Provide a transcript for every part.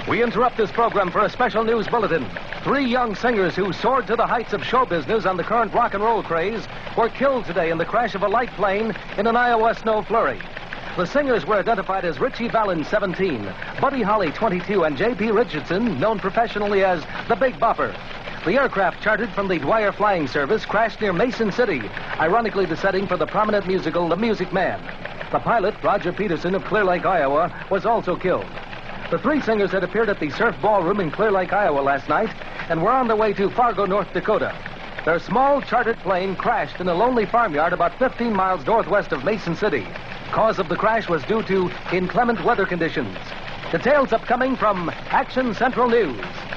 We interrupt this program for a special news bulletin. 3 young singers who soared to the heights of show business on the current rock and roll craze were killed today in the crash of a light plane in an Iowa snow flurry. The singers were identified as Ritchie Valens, 17, Buddy Holly, 22, and J.P. Richardson, known professionally as the Big Bopper. The aircraft, chartered from the Dwyer Flying Service, crashed near Mason City, ironically the setting for the prominent musical The Music Man. The pilot, Roger Peterson of Clear Lake, Iowa, was also killed. The 3 singers had appeared at the Surf Ballroom in Clear Lake, Iowa last night and were on their way to Fargo, North Dakota. Their small chartered plane crashed in a lonely farmyard about 15 miles northwest of Mason City. Cause of the crash was due to inclement weather conditions. Details upcoming from Action Central News.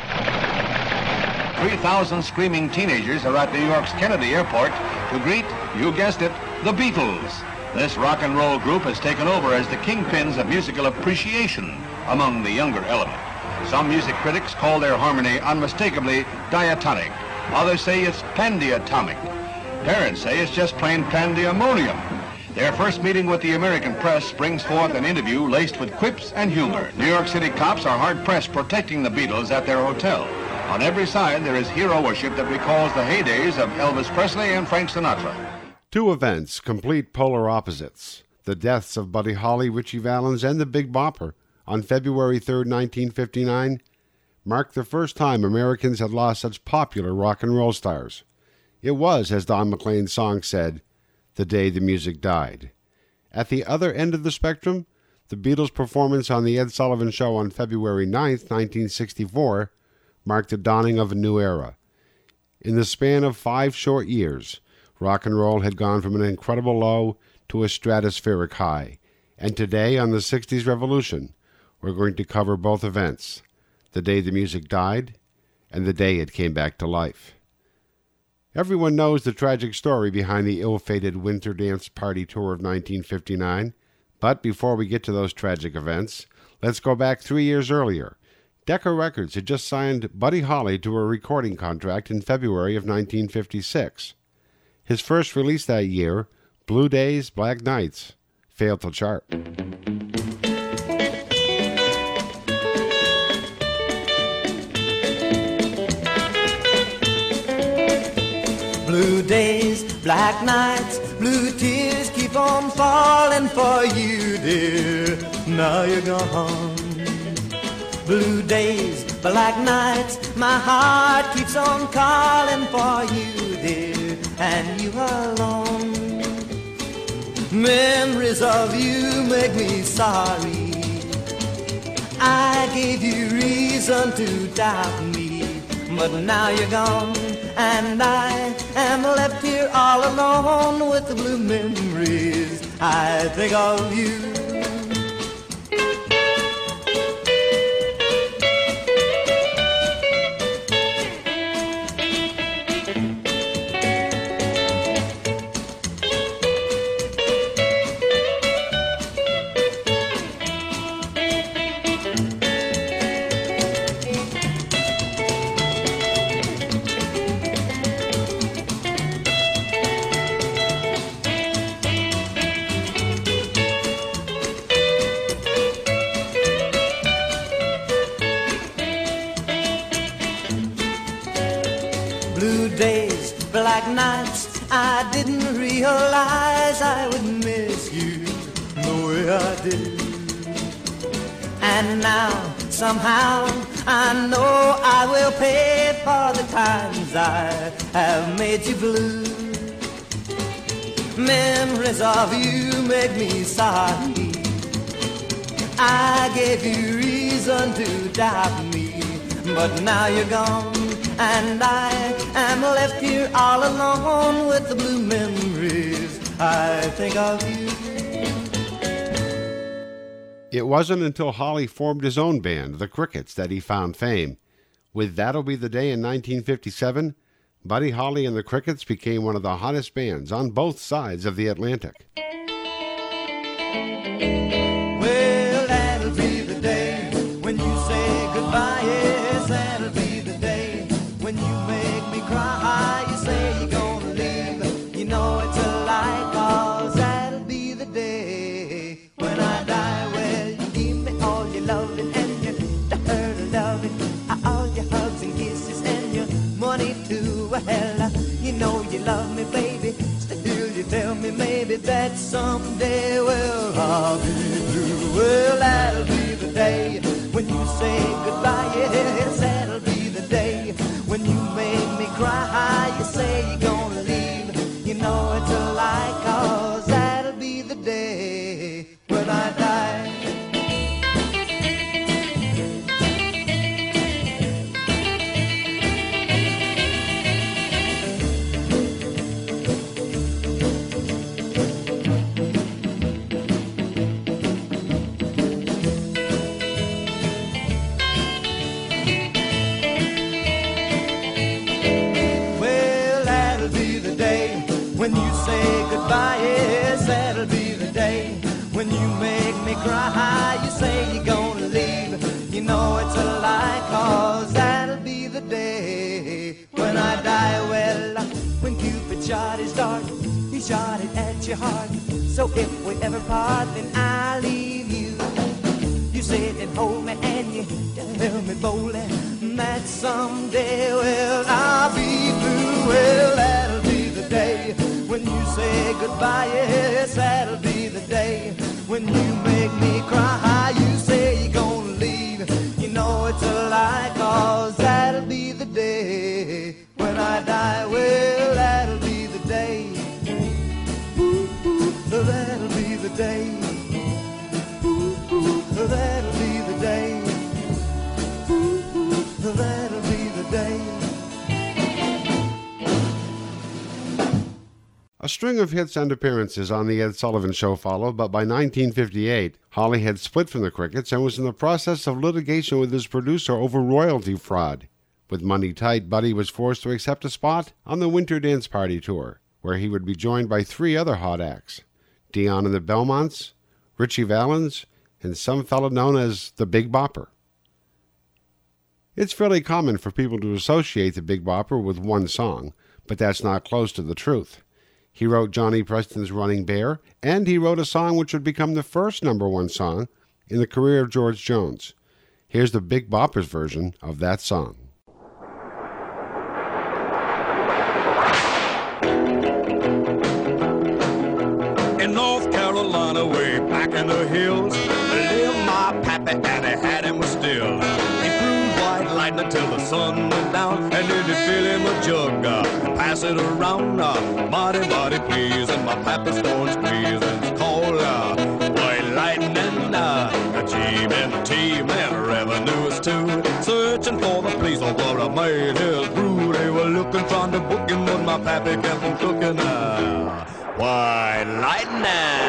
3,000 screaming teenagers are at New York's Kennedy Airport to greet, you guessed it, the Beatles. This rock and roll group has taken over as the kingpins of musical appreciation among the younger element. Some music critics call their harmony unmistakably diatonic. Others say it's pandiatomic. Parents say it's just plain pandemonium. Their first meeting with the American press brings forth an interview laced with quips and humor. New York City cops are hard-pressed protecting the Beatles at their hotel. On every side, there is hero worship that recalls the heydays of Elvis Presley and Frank Sinatra. 2 events, complete polar opposites. The deaths of Buddy Holly, Ritchie Valens, and the Big Bopper on February 3, 1959, marked the first time Americans had lost such popular rock and roll stars. It was, as Don McLean's song said, the day the music died. At the other end of the spectrum, the Beatles' performance on The Ed Sullivan Show on February 9, 1964, marked the dawning of a new era. In the span of 5 short years, rock and roll had gone from an incredible low to a stratospheric high. And today, on the 60s Revolution, we're going to cover both events, the day the music died and the day it came back to life. Everyone knows the tragic story behind the ill-fated Winter Dance Party Tour of 1959, but before we get to those tragic events, let's go back 3 years earlier. Decca Records had just signed Buddy Holly to a recording contract in February of 1956. His first release that year, Blue Days, Black Nights, failed to chart. Blue days, black nights, blue tears keep on falling for you, dear. Now you're gone. Blue days, black nights, my heart keeps on calling for you, dear, and you alone. Memories of you make me sorry. I gave you reason to doubt me, but now you're gone, and I am left here all alone with the blue memories. I think of you. Blue days, black nights, I didn't realize I would miss you the way I did. And now, somehow, I know I will pay for the times I have made you blue. Memories of you make me sorry. I gave you reason to doubt me, but now you're gone, and I am left here all alone with the blue memories. I think of you. It wasn't until Holly formed his own band, the Crickets, that he found fame. With That'll Be the Day in 1957, Buddy Holly and the Crickets became one of the hottest bands on both sides of the Atlantic. Well, that'll be the day when you say goodbye. Yes, that'll be the day when you make me cry. You say you're gonna leave, you know it's a lie, 'cause that'll be the day when I die. Well, you give me all your loving and you hurt someday, well, I'll be through. Well, that'll be the day when you say goodbye. Yes, that'll be the day when you make me cry. You say you're gonna leave, you know it's a lie, 'cause that'll be the day when I die. When you say goodbye, yes, that'll be the day when you make me cry. You say you're gonna leave, you know it's a lie, 'cause that'll be the day when I die. Well, when Cupid shot his dart, he shot it at your heart. So if we ever part, then I'll leave you. You sit and hold me and you tell me boldly that someday, well, I'll be through. Well, that'll be the day when you say goodbye. Yes, that'll be the day when you make me cry. You say you're gonna leave, you know it's a lie, 'cause that'll be the day when I die. Well, that'll be the day. Ooh, ooh, that'll be the day. Ooh, ooh, that'll be the day. Ooh, ooh, that'll be the day. A string of hits and appearances on The Ed Sullivan Show followed, but by 1958, Holly had split from the Crickets and was in the process of litigation with his producer over royalty fraud. With money tight, Buddy was forced to accept a spot on the Winter Dance Party Tour, where he would be joined by 3 other hot acts, Dion and the Belmonts, Ritchie Valens, and some fellow known as the Big Bopper. It's fairly common for people to associate the Big Bopper with one song, but that's not close to the truth. He wrote Johnny Preston's Running Bear, and he wrote a song which would become the first #1 song in the career of George Jones. Here's the Big Bopper's version of that song. In North Carolina, way back in the hills, lived my pappy, and he had him with still. He brewed white lightning till the sun went down, and then he'd fill him a jug and pass it around. Mighty, mighty please, and my pappy's going squeeze, and it's called white lightning. Team and revenues too, searching for the place of where I made his brew. They were looking, trying to book him, but my pappy kept him cooking. White lightning.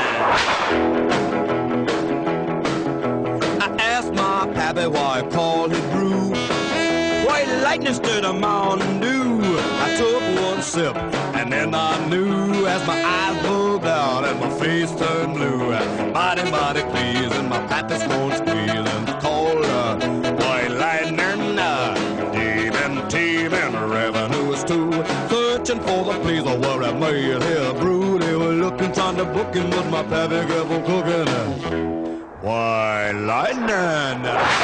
I asked my pappy why I called his brew White lightning instead of Mountain Dew. I took one sip and then I knew, as my eyes bugged out and my face turned blue. Mighty, mighty pleased, and my pappy's going squeezing. Called white lightning. Demon team and revenue was too, searching for the place where I made his brew. They were looking, trying to book him, but my pappy kept on cooking. White lightning.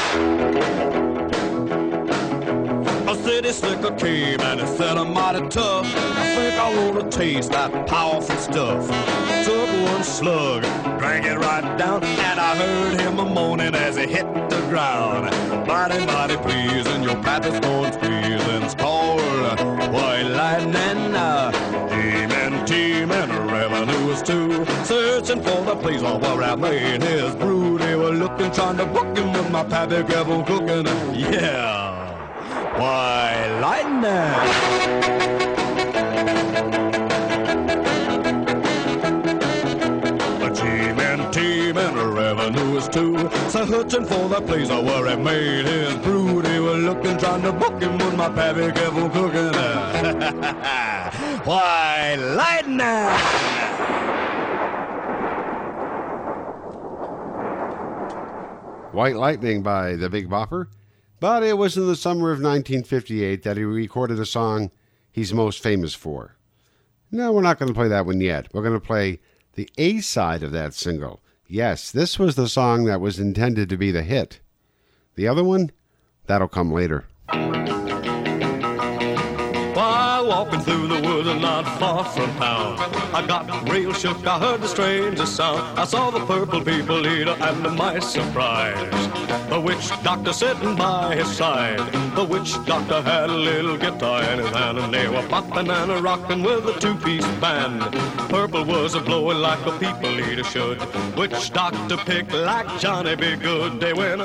A city slicker came and it said I'm mighty tough. I think I want to taste that powerful stuff. Took one slug, drank it right down, and I heard him a moaning as he hit the ground. Mighty, mighty pleased, and your pappy's going squeezing. It's called white lightning. Demon team and revenue was too, searching for the place where I made his brew. They were looking, trying to book him, but my pappy kept on cooking. Yeah. White lightning. A team and revenue is too, so searching for the place where he made his brew. They were looking, trying to book him, but my pappy kept on cooking. White lightning. White Lightning by the Big Bopper. But it was in the summer of 1958 that he recorded a song he's most famous for. No, we're not going to play that one yet. We're going to play the A-side of that single. Yes, this was the song that was intended to be the hit. The other one, that'll come later. Why walking through the woods and not far from town. I got real shook, I heard the strangest sound. I saw the purple people eater, and to my surprise, the witch doctor sitting by his side. The witch doctor had a little guitar in his hand, and they were popping and a rocking with a two-piece band. Purple was a blowing like a people eater should. Witch doctor picked like Johnny Be Good. They went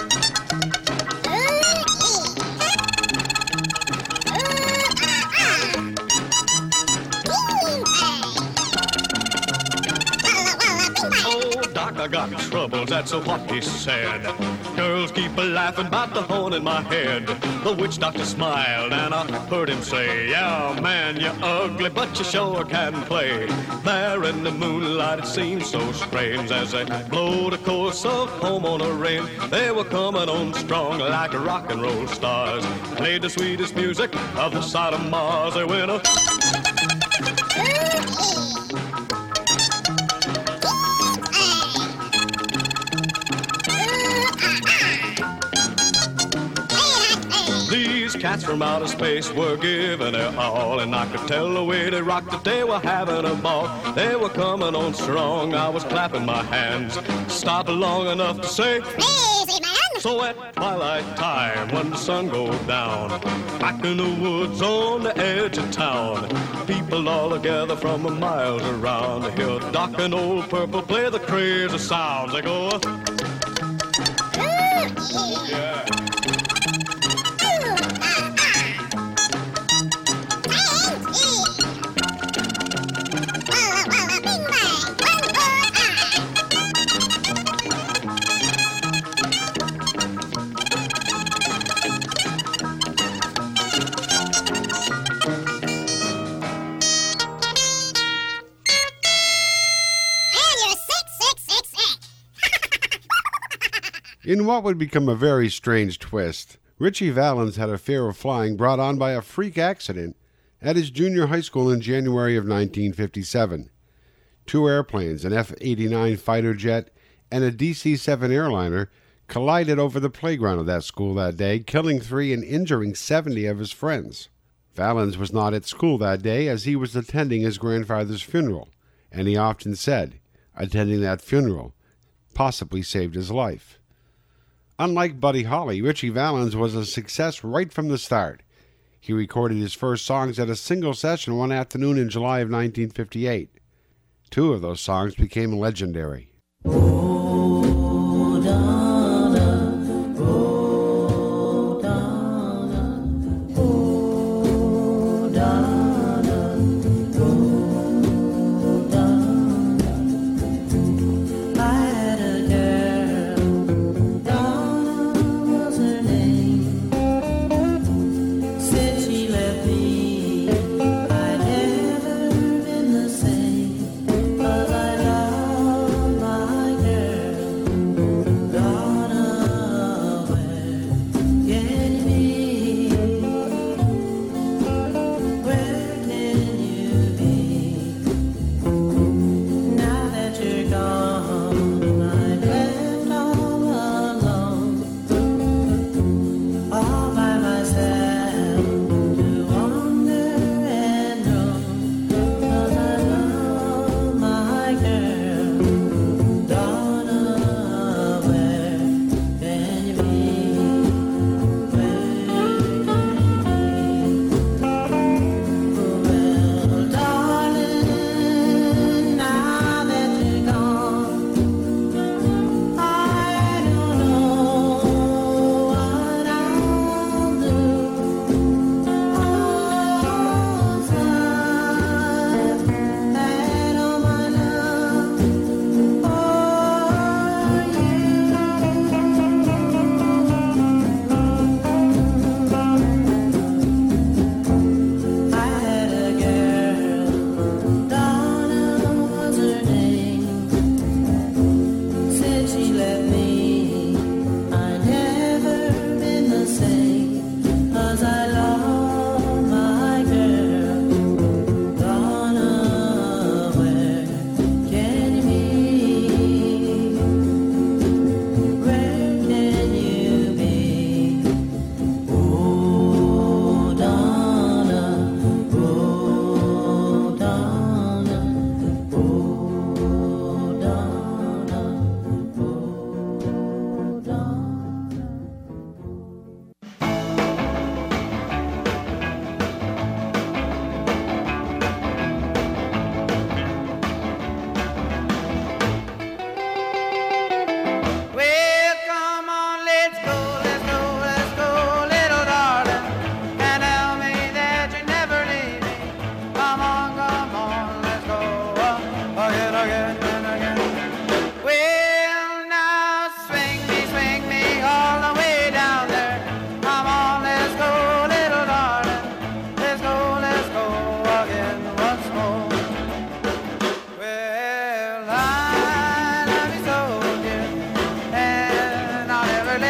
I got troubles, that's what he said. Girls keep laughing about the horn in my head. The witch doctor smiled and I heard him say, yeah, man, you're ugly, but you sure can play. There in the moonlight it seemed so strange as they blowed a chorus of Home on a Range. They were coming on strong like rock and roll stars. Played the sweetest music of the side of Mars. They went These cats from outer space were giving it all, and I could tell the way they rocked that they were having a ball. They were coming on strong, I was clapping my hands, stopped long enough to say, easy man! So at twilight time, when the sun goes down, back in the woods on the edge of town, people all together from miles around, they hear Doc and Old Purple play the crazy sounds. They go, yeah. In what would become a very strange twist, Ritchie Valens had a fear of flying brought on by a freak accident at his junior high school in January of 1957. Two airplanes, an F-89 fighter jet and a DC-7 airliner, collided over the playground of that school that day, killing 3 and injuring 70 of his friends. Valens was not at school that day as he was attending his grandfather's funeral, and he often said, attending that funeral possibly saved his life. Unlike Buddy Holly, Ritchie Valens was a success right from the start. He recorded his first songs at a single session one afternoon in July of 1958. 2 of those songs became legendary. Oh, Donna, oh, Donna, oh, Donna, oh, Donna. I had a girl, Donna was her name. Since she left me, I'd never been the same. 'Cause I love my girl.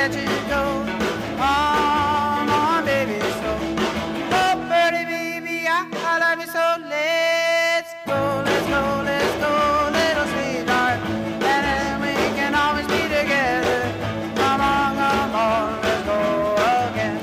let you go. Come on, baby, so. Oh, pretty baby, I love you so. Let's go, let's go, let's go, little sweetheart. And then we can always be together. Come on, let's go again.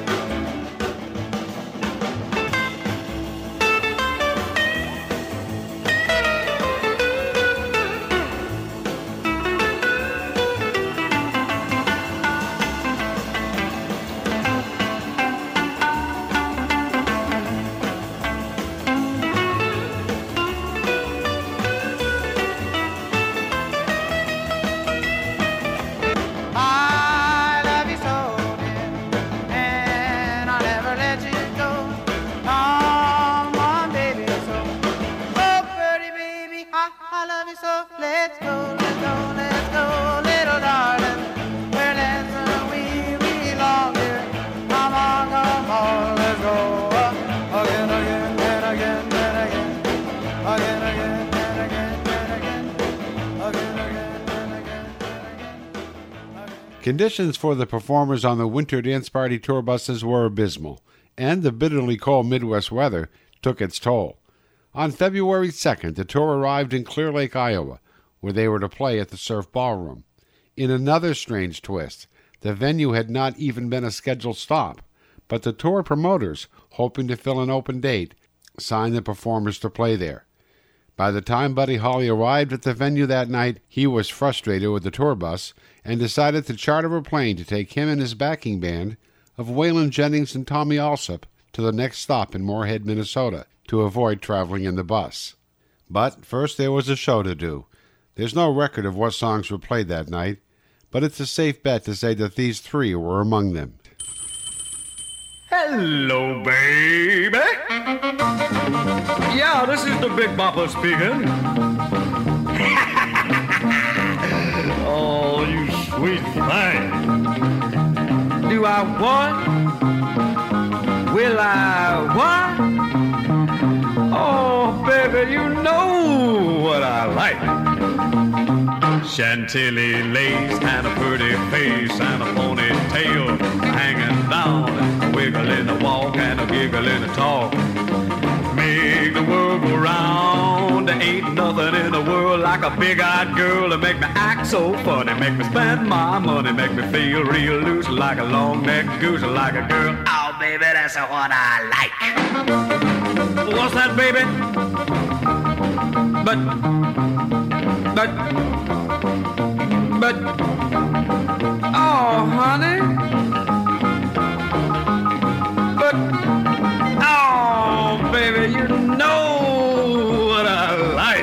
I love you so, dear, and I'll never let you go. Come on, baby, so. Oh, pretty baby, I love you so. Let's go, let's go, let's go, little darling. Where let's we belong, dear. Come on, let's go. Again, again, and again, and again. Again, again, and again, and again. Again, again, and again, and again. Conditions for the performers on the Winter Dance Party tour buses were abysmal, and the bitterly cold Midwest weather took its toll. On February 2nd, the tour arrived in Clear Lake, Iowa, where they were to play at the Surf Ballroom. In another strange twist, the venue had not even been a scheduled stop, but the tour promoters, hoping to fill an open date, signed the performers to play there. By the time Buddy Holly arrived at the venue that night, he was frustrated with the tour bus and decided to charter a plane to take him and his backing band of Waylon Jennings and Tommy Alsop to the next stop in Moorhead, Minnesota, to avoid traveling in the bus. But first there was a show to do. There's no record of what songs were played that night, but it's a safe bet to say that these three were among them. Hello, baby. Yeah, this is the Big Bopper speaking. Oh, you sweet thing. Do I what? Will I what? Oh, baby, you know what I like. Chantilly lace and a pretty face and a ponytail hanging down, a wiggle in the walk and a giggle in the talk. Make the world go round. There ain't nothing in the world like a big-eyed girl to make me act so funny, make me spend my money, make me feel real loose like a long-necked goose, like a girl. Oh, baby, that's the one I like. What's that, baby? But, oh, honey. But, oh, baby, you know what I like.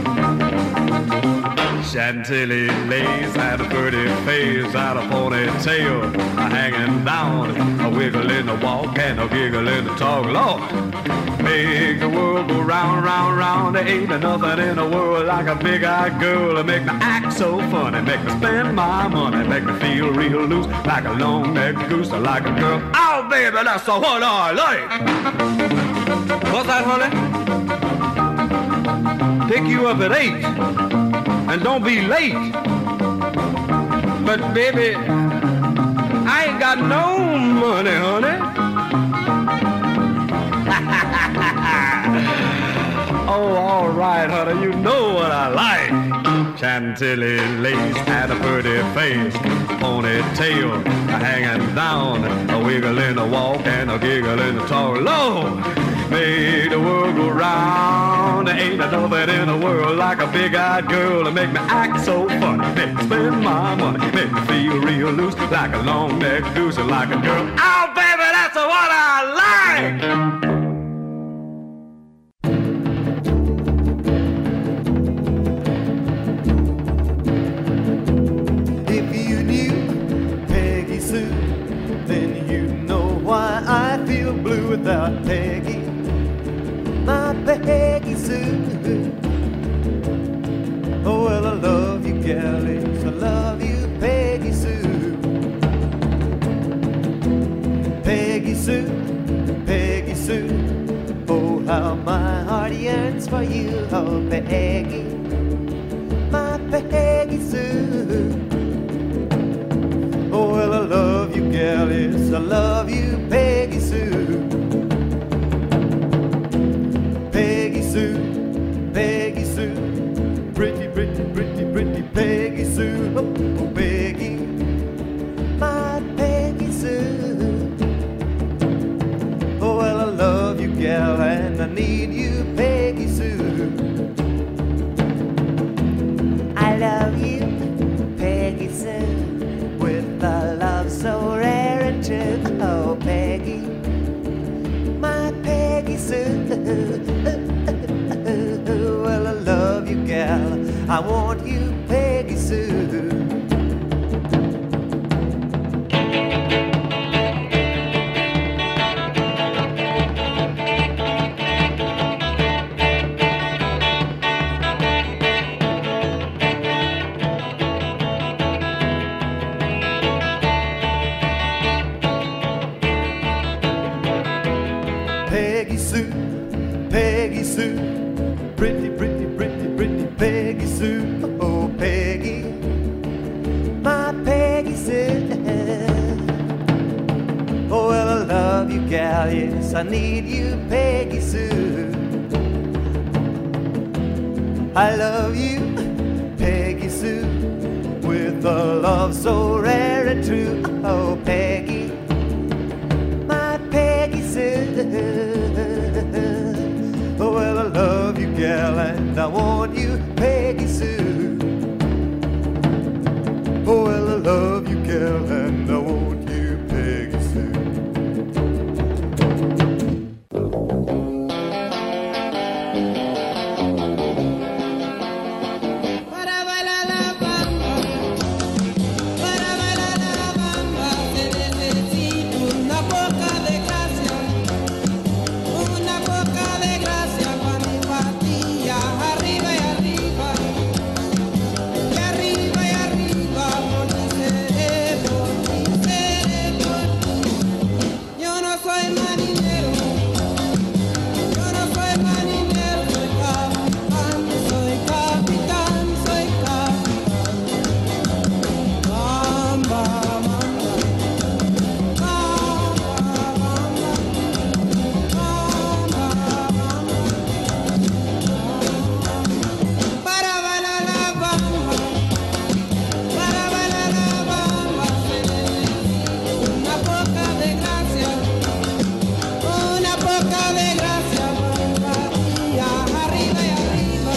Chantilly lace and a pretty face and a ponytail hanging down, a wiggle in the walk and a giggle in the talk. Lord, make the world go round, round, round. There ain't nothing in the world like a big-eyed girl to make me act so funny, make me spend my money, make me feel real loose like a long-necked goose, like a girl. Oh, baby, that's the one I like. What's that, honey? Pick you up at 8, and don't be late. But, baby, I ain't got no money, honey. Oh, all right, honey, you know what I like. Chantilly lace and a pretty face, ponytail hanging down, a wiggle in the walk and a giggle in the talk. Lord, make the world go round. There ain't nothing in the world like a big-eyed girl to make me act so funny, make me spend my money, make me feel real loose like a long-necked goose, like a girl. Oh, baby, that's what I like. Without Peggy, my Peggy Sue. Oh, well, I love you, galleys, I love you, Peggy Sue. Peggy Sue, Peggy Sue. Oh, how my heart yearns for you, oh, Peggy, my Peggy Sue. Oh, well, I love want you, Peggy Sue. Peggy Sue, Peggy Sue, pretty, pretty, pretty, pretty Peggy Sue. Oh, Peggy, my Peggy Sue. Oh, well, I love you, gal, yes, I need you, Peggy Sue. I love you, Peggy Sue, with a love so rare and true. Oh, Peggy, my Peggy Sue. Oh, well, I love you, gal, and I want you, Peggy Sue. Oh, well, I love you, gal, and I want you, Peggy Sue. Para bailar la bamba, se necesita una poca de gracia, una poca de gracia para mi patilla, arriba y arriba, y arriba y arriba, por ti seré, por ti seré, por ti. Yo no soy marinero, yo no soy marinero, soy capitán, soy capitán, soy capitán. Bamba, bamba, para bailar la bamba, para bailar la bamba se necesita una poca de gracia, una poca de gracia para ti, arriba y arriba.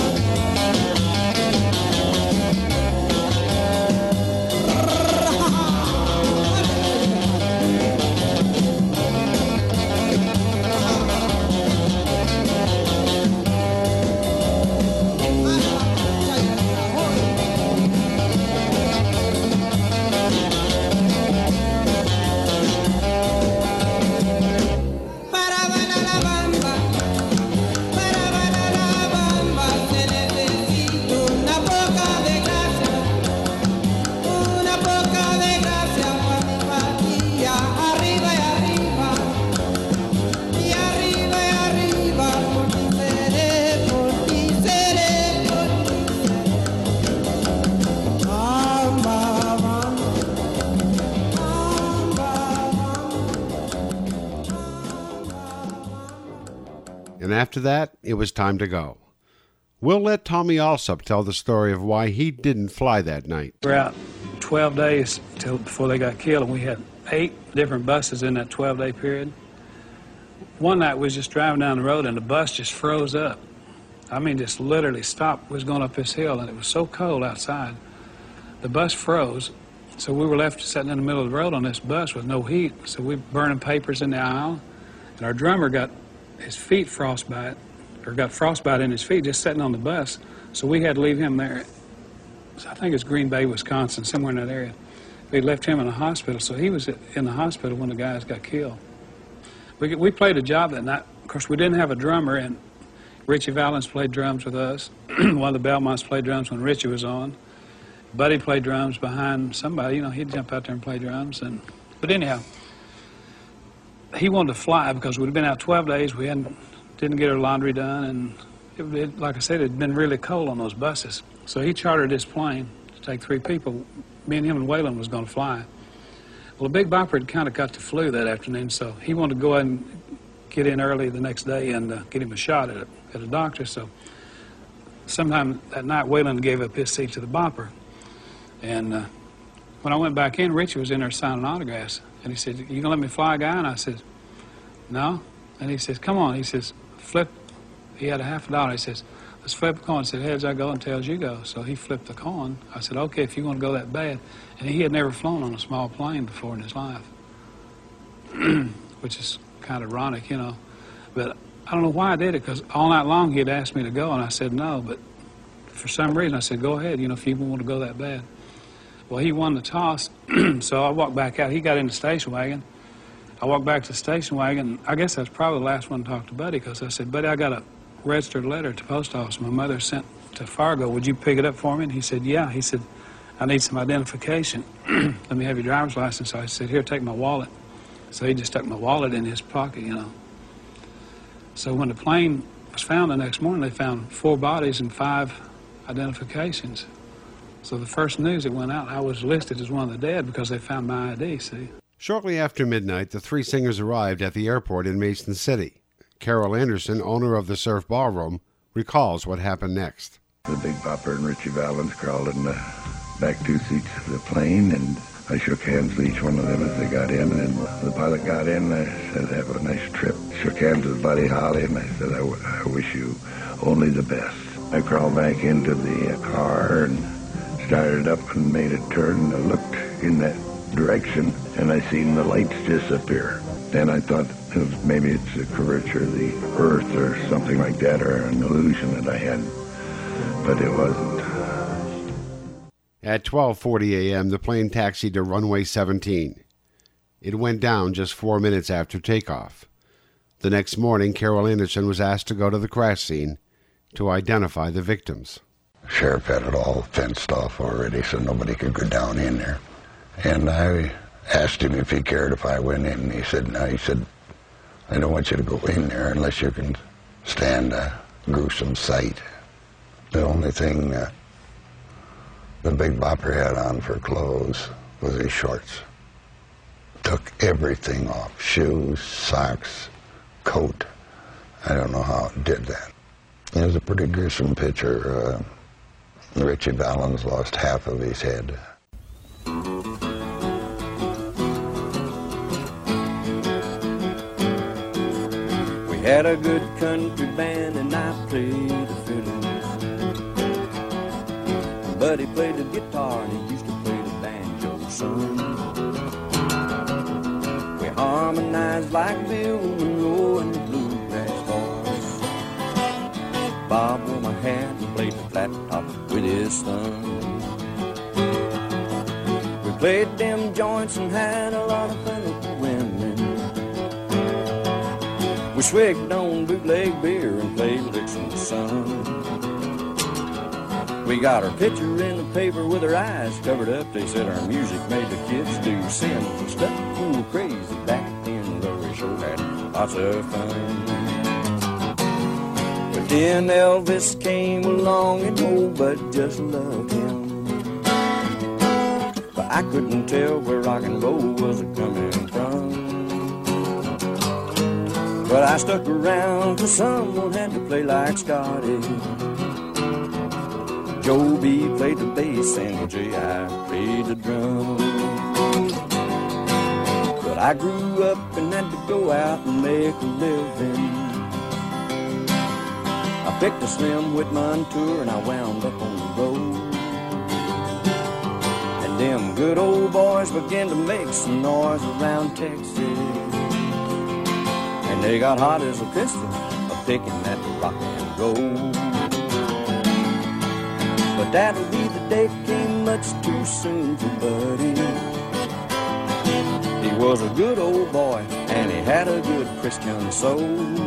Para bailar la bamba, para bailar la bamba se necesita una poca de gracia, una poca de gracia para mi patilla, arriba y arriba, y arriba y arriba, por ti seré, por ti seré, por ti seré. Bamba, bamba, bamba, And after that, it was time to go. We'll let Tommy Alsop tell the story of why he didn't fly that night. We're out 12 days till before they got killed, and we had 8 different buses in that 12-day period. One night we was just driving down the road, and the bus just froze up. I mean, just literally stopped. We was going up this hill, and it was so cold outside. The bus froze, so we were left sitting in the middle of the road on this bus with no heat. So we burning papers in the aisle, and our drummer got his feet frostbite, or got frostbite in his feet just sitting on the bus. So we had to leave him there. I think it's Green Bay, Wisconsin, somewhere in that area. We left him in the hospital, so he was in the hospital when the guys got killed. We played a job that night. Of course, we didn't have a drummer, and Richie Valens played drums with us. One of the Belmonts played drums when Richie was on. Buddy played drums behind somebody. You know, he'd jump out there and play drums. But anyhow, he wanted to fly because we'd been out 12 days. We didn't get our laundry done, and like I said, it had been really cold on those buses. So he chartered this plane to take 3 people. Me and him and Waylon was going to fly. Well, the Big Bopper had kind of got the flu that afternoon, so he wanted to go ahead and get in early the next day and get him a shot at a doctor. So sometime that night, Waylon gave up his seat to the Bopper. And when I went back in, Richie was in there signing autographs. And he said, "You going to let me fly, guy?" And I said, "No." And he says, "Come on." He says, "Flip." He had $50. He says, "Let's flip a coin." He said, "Heads I go and tails you go." So he flipped the coin. I said, "Okay, if you want to go that bad." And he had never flown on a small plane before in his life, which is kind of ironic, you know. But I don't know why I did it, because all night long he had asked me to go, and I said no. But for some reason, I said, go ahead, if you want to go that bad. Well, he won the toss, so I walked back out. He got in the station wagon. I walked back to the station wagon. I guess I was probably the last one to talk to Buddy, because I said, Buddy, I got a registered letter at the post office my mother sent to Fargo. Would you pick it up for me? And he said, yeah. He said, I need some identification. Let me have your driver's license. So I said, here, take my wallet. So he just stuck my wallet in his pocket, So when the plane was found the next morning, they found 4 bodies and 5 identifications. So the first news that went out, I was listed as one of the dead because they found my ID, see. Shortly after midnight, the 3 singers arrived at the airport in Mason City. Carol Anderson, owner of the Surf Ballroom, recalls what happened next. The Big Bopper and Richie Valens crawled in the back 2 seats of the plane, and I shook hands with each one of them as they got in. And the pilot got in, and I said, have a nice trip. Shook hands with Buddy Holly, and I said, I wish you only the best. I crawled back into the car and started up and made a turn. And I looked in that direction, and I seen the lights disappear. Then I thought maybe it's a curvature of the earth or something like that, or an illusion that I had, but it wasn't. At 12:40 a.m., the plane taxied to runway 17. It went down just 4 minutes after takeoff. The next morning, Carol Anderson was asked to go to the crash scene to identify the victims. The sheriff had it all fenced off already, so nobody could go down in there. And I asked him if he cared if I went in, and he said no. He said, I don't want you to go in there unless you can stand a gruesome sight. The only thing that the Big Bopper had on for clothes was his shorts. Took everything off, shoes, socks, coat. I don't know how it did that. It was a pretty gruesome picture. Richie Valens lost half of his head. We had a good country band and I played the fiddle. Buddy played the guitar and he used to play the banjo, son. We harmonized like Bill Monroe and the Bluegrass Boys. Bob wore my hat and played the flat top with his son. We played them joints and had a lot of fun with the women. We swigged on bootleg beer and played licks in the sun. We got our picture in the paper with our eyes covered up. They said our music made the kids do sins and stuff. We were crazy back then, but we sure had lots of fun. But then Elvis came along and nobody just loved him. But I couldn't tell where rock and roll was coming from. But I stuck around till someone had to play like Scotty. Joe B played the bass and J.I. played the drum. But I grew up and had to go out and make a living. I picked a Slim Whitman tour and I wound up on the road. And them good old boys began to make some noise around Texas. And they got hot as a pistol, a-picking at the rock and roll. But that'll be the day came much too soon for Buddy. He was a good old boy, and he had a good Christian soul.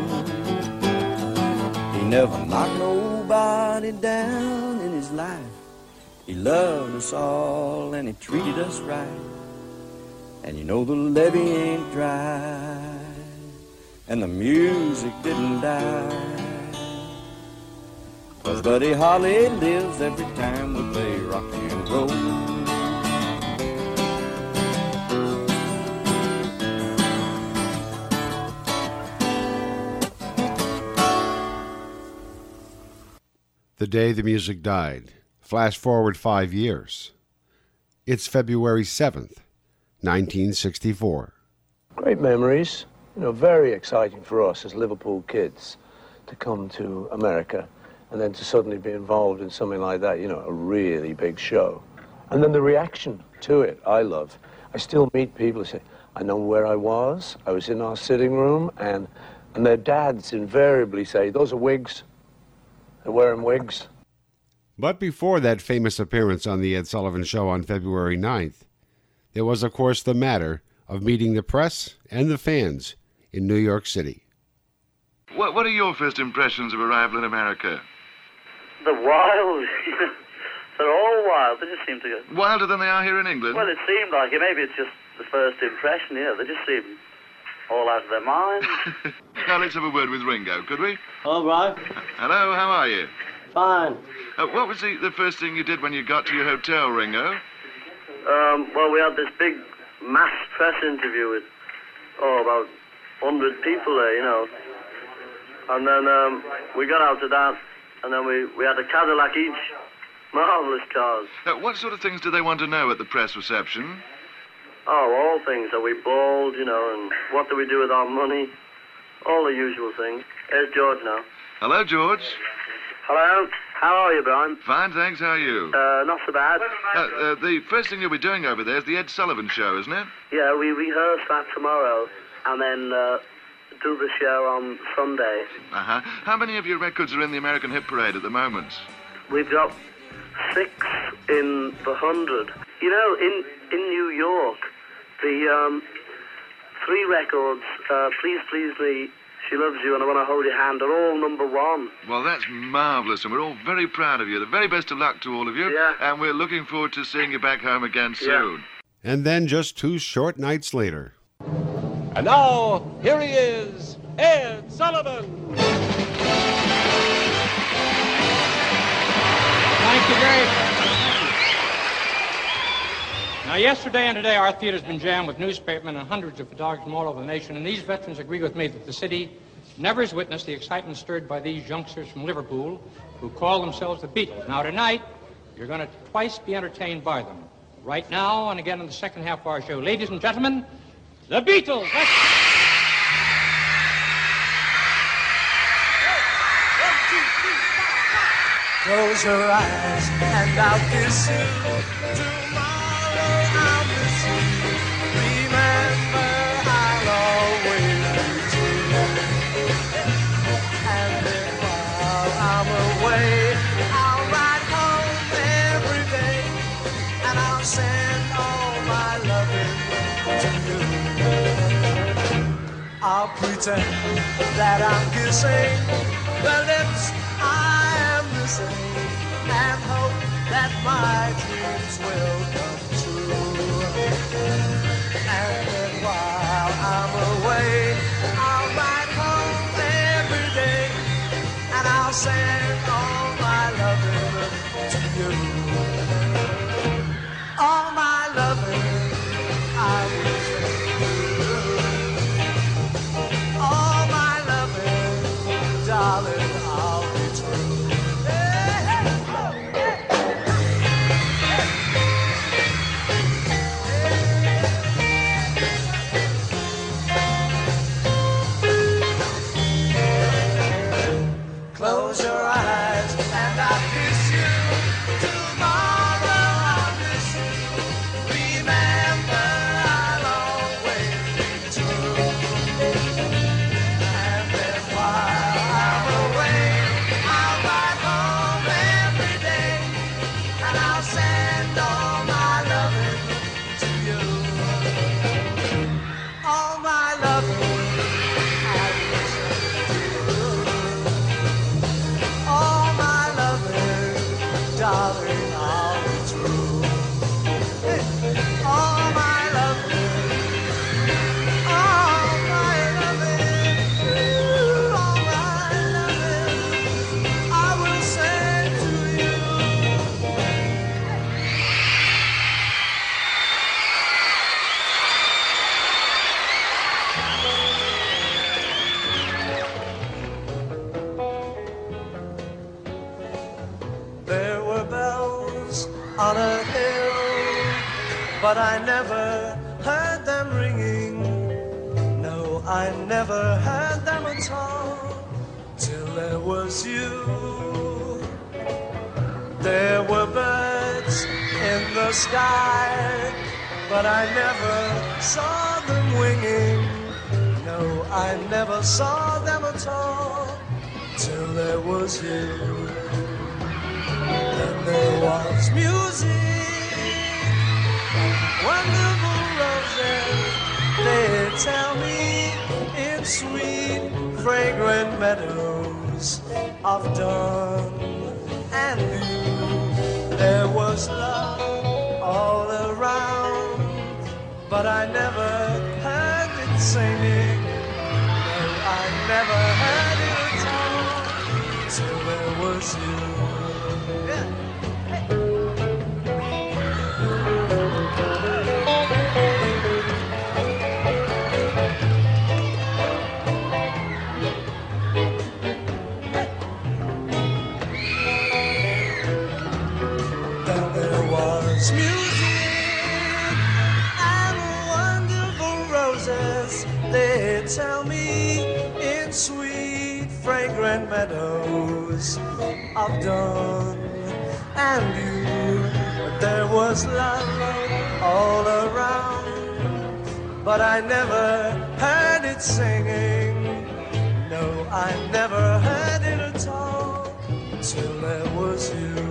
He never knocked nobody down in his life. He loved us all, and he treated us right. And you know the levee ain't dry, and the music didn't die. 'Cause Buddy Holly lives every time we play rock and roll. The day the music died. Flash forward 5 years. It's February 7th, 1964. Great memories. Very exciting for us as Liverpool kids to come to America and then to suddenly be involved in something like that, a really big show. And then the reaction to it, I love. I still meet people who say, I know where I was in our sitting room, and their dads invariably say, those are wigs, they're wearing wigs. But before that famous appearance on The Ed Sullivan Show on February 9th, there was, of course, the matter of meeting the press and the fans in New York City. What are your first impressions of arrival in America? The wild. They're all wild. They just seem to go... Wilder than they are here in England? Well, it seemed like it. Maybe it's just the first impression, yeah. They just seem all out of their minds. Now, let's have a word with Ringo, could we? All right. Hello, how are you? Fine. What was the first thing you did when you got to your hotel, Ringo? Well, we had this big mass press interview with, about 100 people there, you know. And then we got out of that, and then we had a Cadillac each. Marvellous cars. What sort of things do they want to know at the press reception? Oh, all things. Are we bald, you know, and what do we do with our money? All the usual things. There's George now. Hello, George. Hello. How are you, Brian? Fine, thanks. How are you? Not so bad. The first thing you'll be doing over there is the Ed Sullivan Show, isn't it? Yeah, we rehearse that tomorrow, and then do the show on Sunday. Uh-huh. How many of your records are in the American Hit Parade at the moment? We've got 6 in the 100. You know, in New York, the 3 records, Please Please Me, She Loves You, and I Want to Hold Your Hand, are all #1. Well, that's marvellous, and we're all very proud of you. The very best of luck to all of you. Yeah. And we're looking forward to seeing you back home again soon. And then just 2 short nights later. And now, here he is, Ed Sullivan. Thank you very much. Now, yesterday and today, our theater's been jammed with newspapermen and hundreds of photographers from all over the nation, and these veterans agree with me that the city never has witnessed the excitement stirred by these youngsters from Liverpool who call themselves the Beatles. Now, tonight, you're going to twice be entertained by them. Right now, and again in the second half of our show. Ladies and gentlemen, the Beatles. Close your eyes and I'll kiss you. Tomorrow I'll miss you. Remember, I'll always be true. And then while I'm away, I'll ride home every day, and I'll send all my loving to you. I'll pretend that I'm kissing the lips I am missing, and hope that my dreams will come true. And then while I'm away, I'll ride home every day, and I'll send all my loving to you. All my loving I will send you. All my loving, darling, I'll be true. Close your eyes and I'll kiss you. Tomorrow I'll miss you. Remember, I'll always be true. And then while I'm away, I'll ride home every day, and I'll send all my loving to you. All my loving I will send you. All my loving, darling, I'll be true. All my loving, all my loving, all my loving, I will send to you. There were bells on a hill, but I never heard them ringing. No, I never heard them at all, till there was you. There were birds in the sky, but I never saw them winging. No, I never saw them at all, till there was you. there was music, wonderful roses, they tell me, in sweet, fragrant meadows of dawn and dew. There was love all around, but I never heard it singing. No, I never heard it at all till there was you. Then there was music and wonderful roses, they tell me, in sweet, fragrant meadows of dawn and dew. There was love all around, but I never heard it singing. No, I never heard it at all till there was you.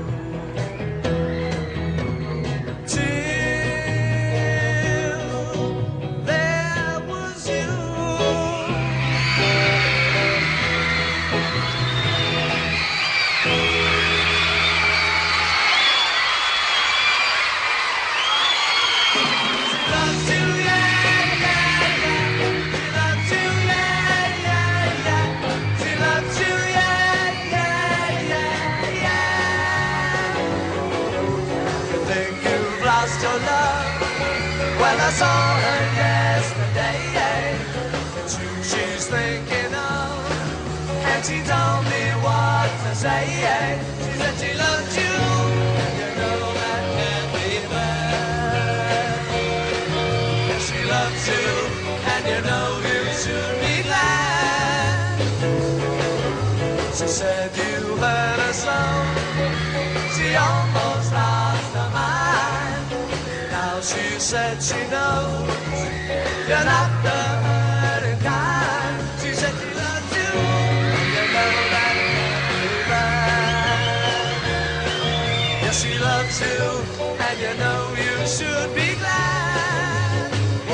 I saw her yesterday. It's you she's thinking of, and she told me what to say. She said she loves you, and you know that can't be bad. And she loves you, and you know you should be glad. She said you heard her song, she almost lost her mind. She said she knows you're not the hurting kind. She said she loves you, you know that can't be bad. Yes, she loves you, and you know you should be glad.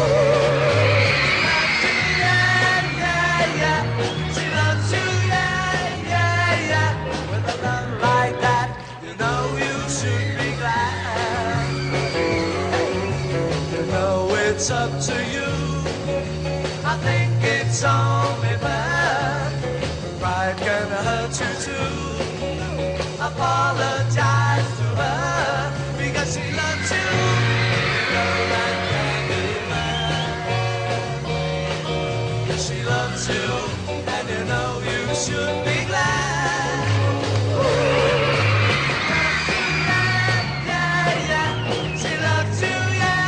Yeah, yeah, yeah. She loves you, yeah, yeah, yeah. With a love like that, you know you should be glad. It's up to you. I think it's only fair. Pride can hurt you too. Apologize to her because she loves you. You know that can't be bad. Yes, she loves you, and you know you should be glad. Yeah, yeah, she loves you.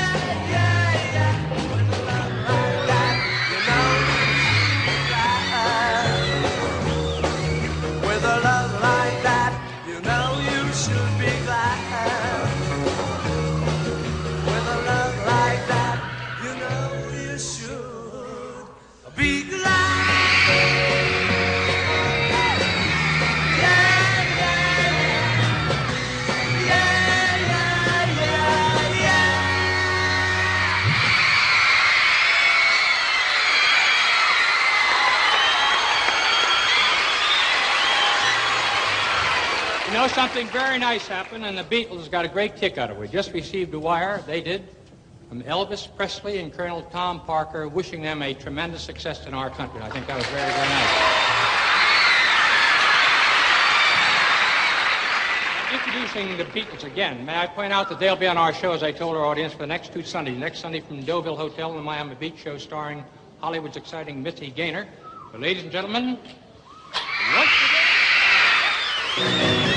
Something very nice happened, and the Beatles got a great kick out of it. We just received a wire, they did, from Elvis Presley and Colonel Tom Parker, wishing them a tremendous success in our country. I think that was very, very nice. Introducing the Beatles again, may I point out that they'll be on our show, as I told our audience, for the next 2 Sundays. Next Sunday from Deauville Hotel in the Miami Beach, show starring Hollywood's exciting Mitzi Gaynor. But ladies and gentlemen, once again...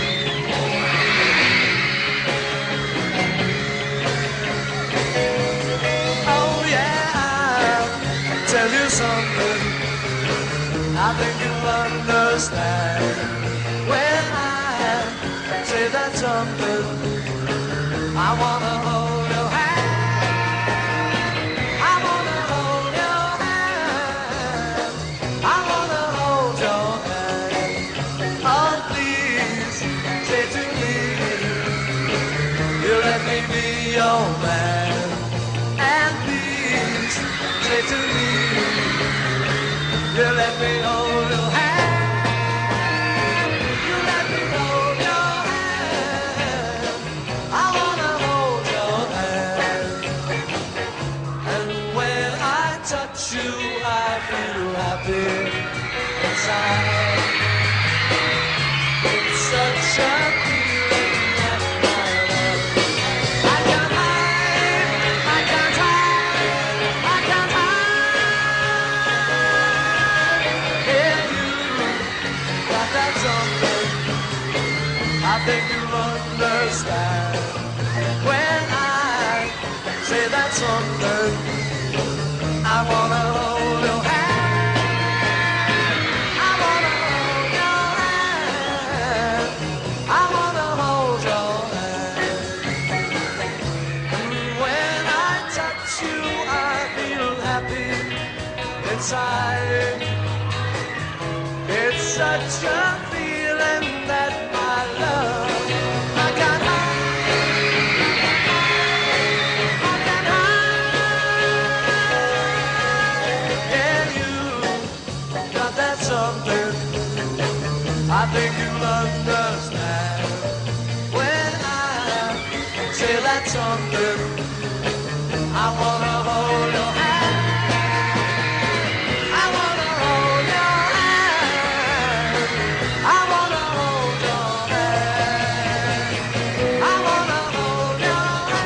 Tell you something, I think you'll understand when I say that something. I wanna hold your hand, I wanna hold your hand, I wanna hold your hand. Oh, please say to me to me, you let me hold your hand. You let me hold your hand. I wanna hold your hand. And when I touch you, I feel happy inside. It's such a feeling that I love. I can't hide, I can't hide, I can't hide. Yeah, you got that something I think you'll understand. When I say that something, I wanna hold your hand. I wanna hold your hand. I wanna hold your hand. When I touch you, I feel happy inside. It's such a feeling that I love. I can't hide. I can't hide. Yeah, you got that something I think you'll understand. When I say that something, I wanna hold your hand. I wanna hold your hand. I wanna hold your hand. I wanna hold your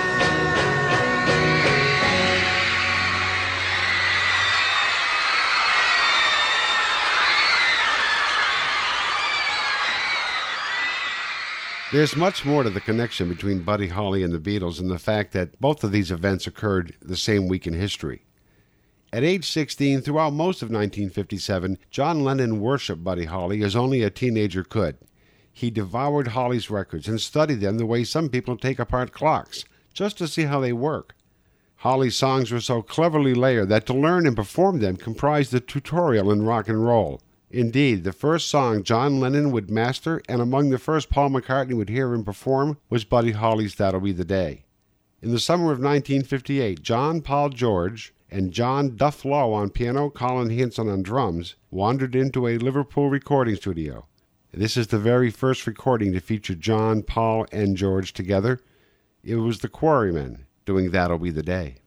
There's much more to the connection between Buddy Holly and the Beatles than the fact that both of these events occurred the same week in history. At age 16, throughout most of 1957, John Lennon worshipped Buddy Holly as only a teenager could. He devoured Holly's records and studied them the way some people take apart clocks, just to see how they work. Holly's songs were so cleverly layered that to learn and perform them comprised a tutorial in rock and roll. Indeed, the first song John Lennon would master, and among the first Paul McCartney would hear him perform, was Buddy Holly's That'll Be the Day. In the summer of 1958, John Paul George and John Duff Lowe on piano, Colin Hinson on drums, wandered into a Liverpool recording studio. This is the very first recording to feature John, Paul, and George together. It was the Quarrymen doing That'll Be the Day.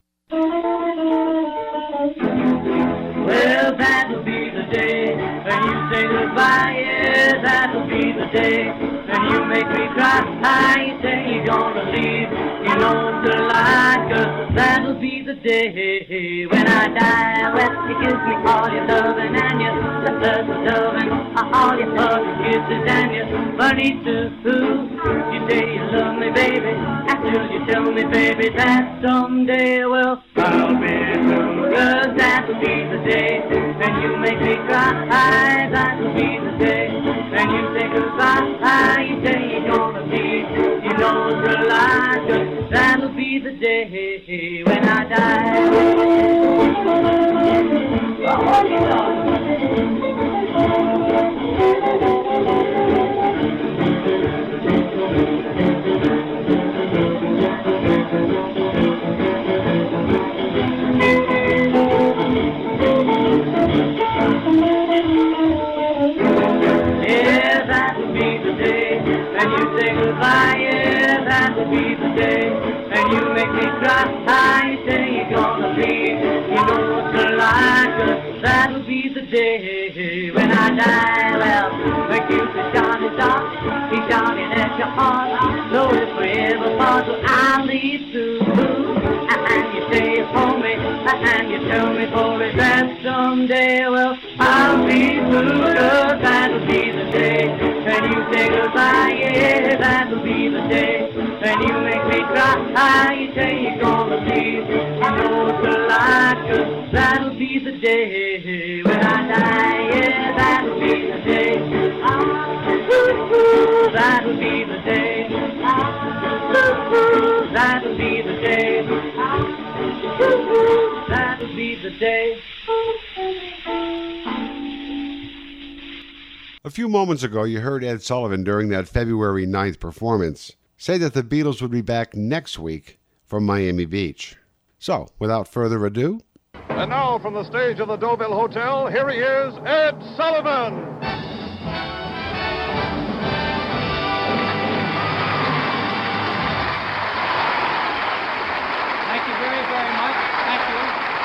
Well, that'll be the day when you say goodbye. Yeah, that'll be the day when you make me cry. You say you're gonna leave, you know it's a lie, 'cause that'll be the day when I die. Well, you give me all your loving and your loving, all your hugs, kisses and your money too. You say you love me, baby, until you tell me, baby, that someday, well, I'll be through. 'Cause that'll be the day when you make me cry. That'll be the day when you say goodbye. You say you're gonna leave, you know it's a lie, 'cause that'll be the day when I die. Yeah, that'll be the day when you say goodbye. Yeah, that'll be the day when you make me cry. You say you're gonna leave, you know it's a lie, 'cause that'll be the day when I die. Well, when you say Johnny Doc, he's shining at your heart. So if we ever part, so I'll leave too. And you say it's for me, and you tell me for it that someday, well, I'll be through, 'cause that'll be the day when you say goodbye. Yeah, that'll be the day when you make me cry. You say you're gonna leave, you know it's a lie, 'cause that'll be the day when I die. Yeah, that'll be the day. That'll be the day. That'll be the day. That'll be the day. A few moments ago, you heard Ed Sullivan during that February 9th performance say that the Beatles would be back next week from Miami Beach. So, without further ado, And now from the stage of the Deauville Hotel, here he is, Ed Sullivan. Thank you very, very much. Thank you.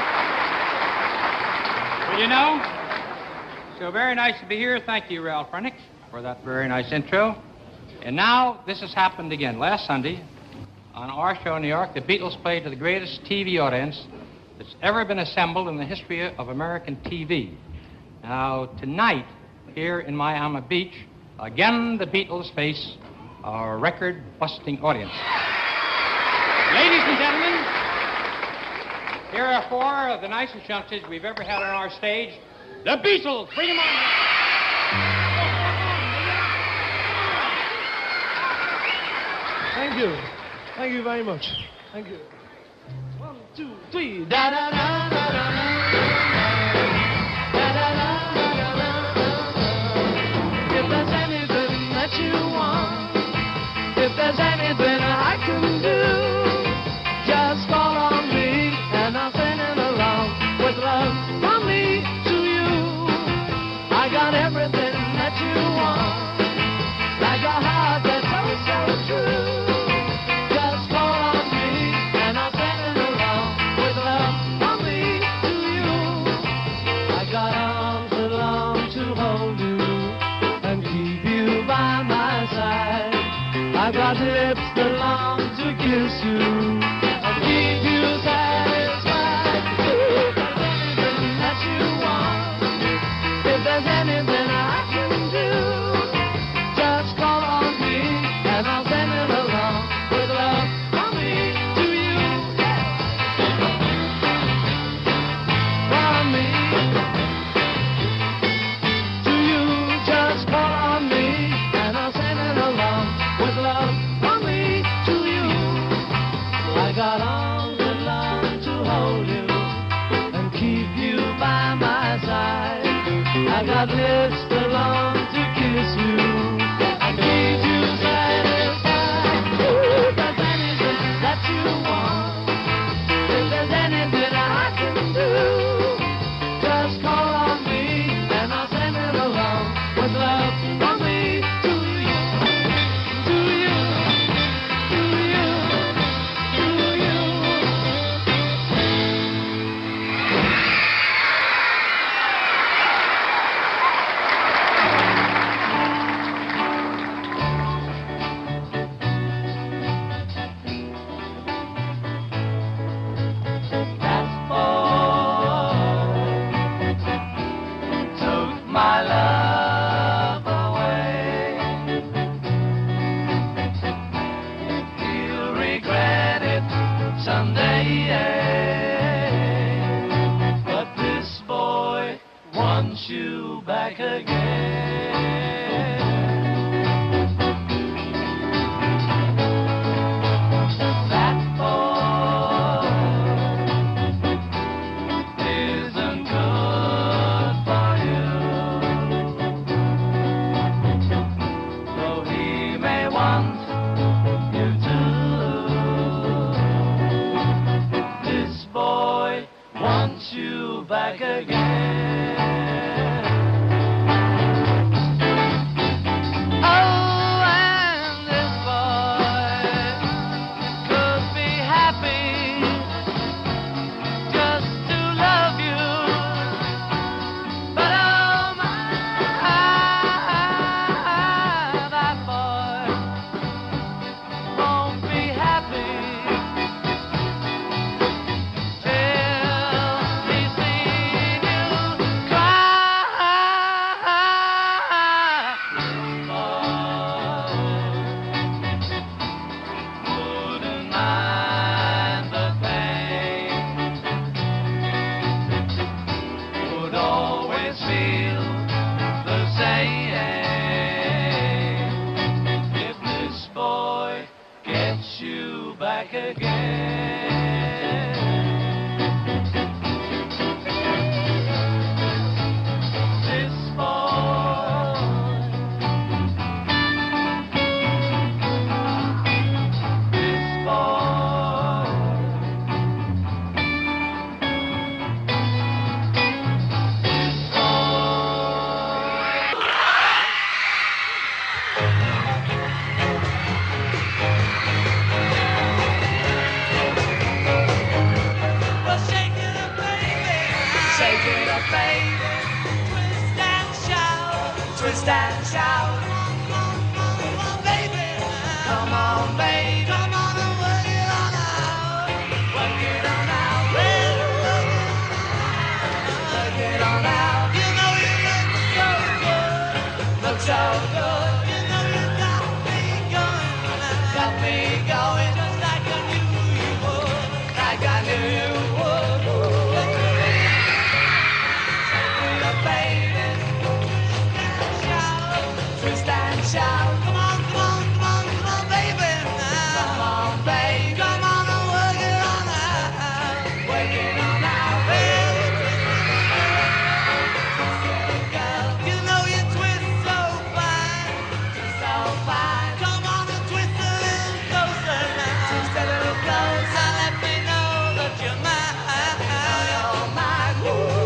Well, you know, so very nice to be here. Thank you, Ralph Rennick, for that very nice intro. And now this has happened again. Last Sunday, on our show in New York, the Beatles played to the greatest TV audience that's ever been assembled in the history of American TV. Now, tonight, here in Miami Beach, again the Beatles face a record-busting audience. Ladies and gentlemen, here are four of the nicest youngsters we've ever had on our stage. The Beatles! Bring them on! Thank you. Thank you very much. Thank you. 1, 2, 3. Da da da da da da. Da da da da da da. If there's anything that you want, if there's anything I can do, just call on me and I'll send it along with love from me to you. I got everything that you want, like a heart that's so, so true. I've got lips that long to kiss you and keep you satisfied. If there's anything that you want, if there's anything I can do, just call on me and I'll send it along with love from me to you. From me to you, just call on me and I'll send it along with love from me to you. I got arms that long to hold you and keep you by my side. I got lips that long to kiss you and keep you satisfied. If there's anything that you want, if there's anything I can do, just call on me and I'll send it along with love from me to you. To you, to you, to you. That boy took my love away. He'll regret it someday. But this boy wants you back again. That boy isn't good for you, though he may want you to. This boy wants you back again. Oh, and this boy could be happy just to love you, but oh my, that boy won't be happy till he's seen you Wake it up, baby. Twist and shout. Twist and shout. Come on, baby. Come on, baby. Come on and work it on out. Work it on out, baby. Work it on out. You know you look so good. Look so good. You know you got me going. Got me going just like I knew you would. Like I knew you would. Baby, shout, twist and shout. Come on, come on, come on, come on, baby. Now. Come on, baby. Come on and work it on out. Work it on out, baby. Girl, you know you twist so fine. Twist so fine. Come on and twist a little closer now. Twist a little closer. Let me know that you're mine. You're mine. Ooh.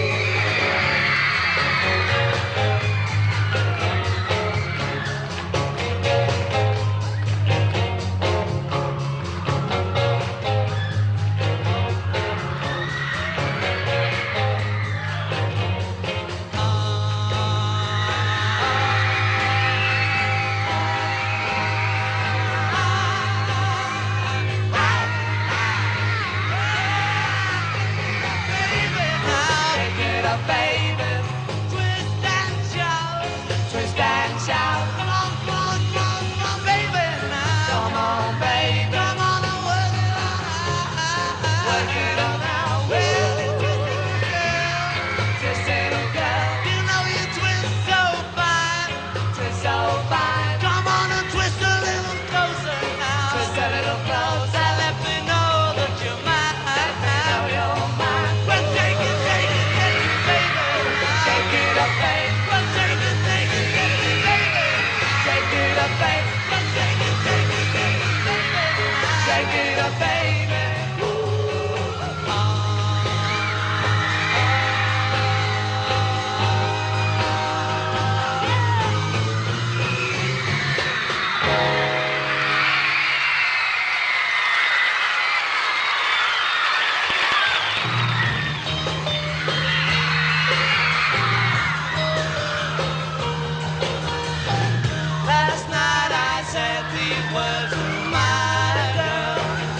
Last night I said these words to my girl.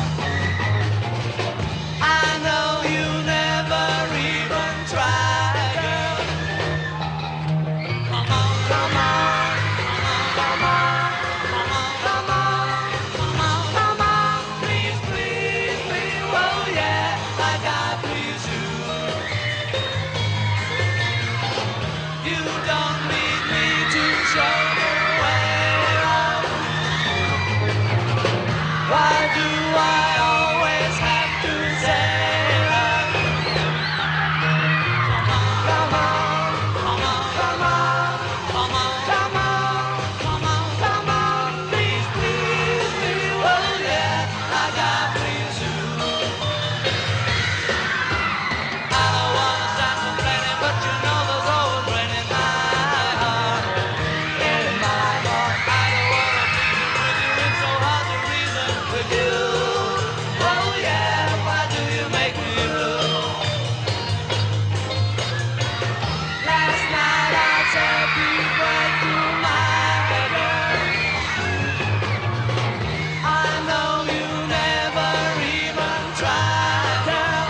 I know you never even tried, girl. Come on, come on, come on, come on, come on, come on, come on, please, please, please, oh yeah, like I please you. You don't need me to show the way. Why do I always have to say that? Come on, come on, come on, come on, come on, come on, come on, please, please, please, oh yeah, like I please you. I don't wanna start complaining, but you know there's always rain in my heart. In my heart, I don't wanna reason with you, it's so hard to reason with you. Oh yeah, why do you make me blue? Last night I said these words to my girl. I know you never even tried, girl.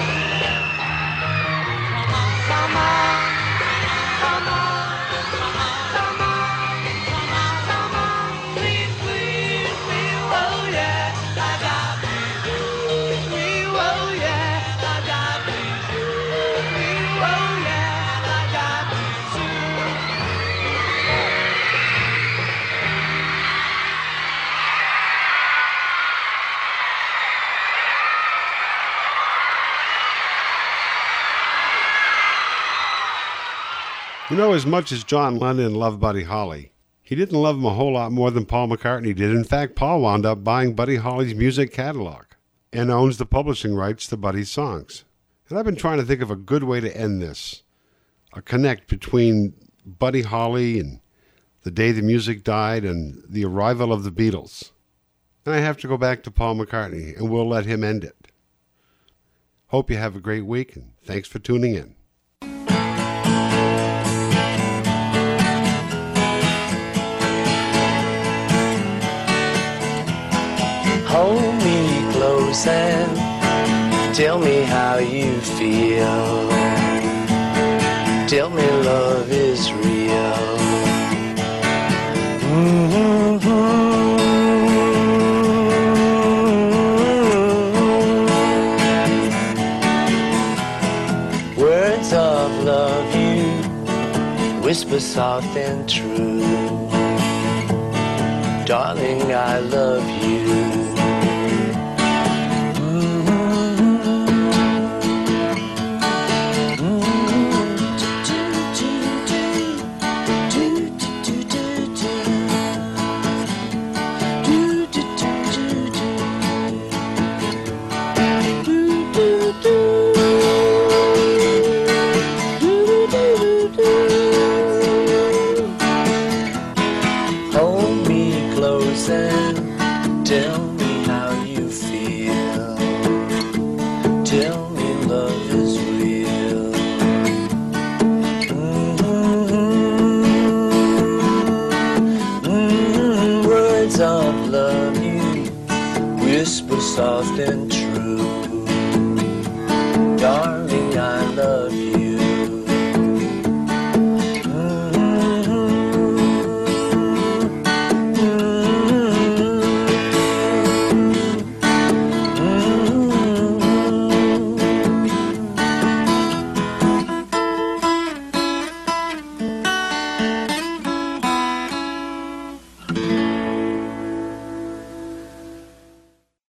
Come on, come on, come on, come on, come on, come on, please, please, please, oh yeah, like I please you. Please, oh yeah, like I please you. Please, oh yeah, like I please you. You know, as much as John Lennon loved Buddy Holly, he didn't love him a whole lot more than Paul McCartney did. In fact, Paul wound up buying Buddy Holly's music catalog and owns the publishing rights to Buddy's songs. And I've been trying to think of a good way to end this, a connect between Buddy Holly and the day the music died and the arrival of the Beatles. And I have to go back to Paul McCartney, and we'll let him end it. Hope you have a great week, and thanks for tuning in. Hold me close and tell me how you feel. Tell me love is real. Words of love you whisper soft and true. Darling, I love you. Hold me close and tell me how you feel. Tell me love is real. Words of love you whisper soft and true.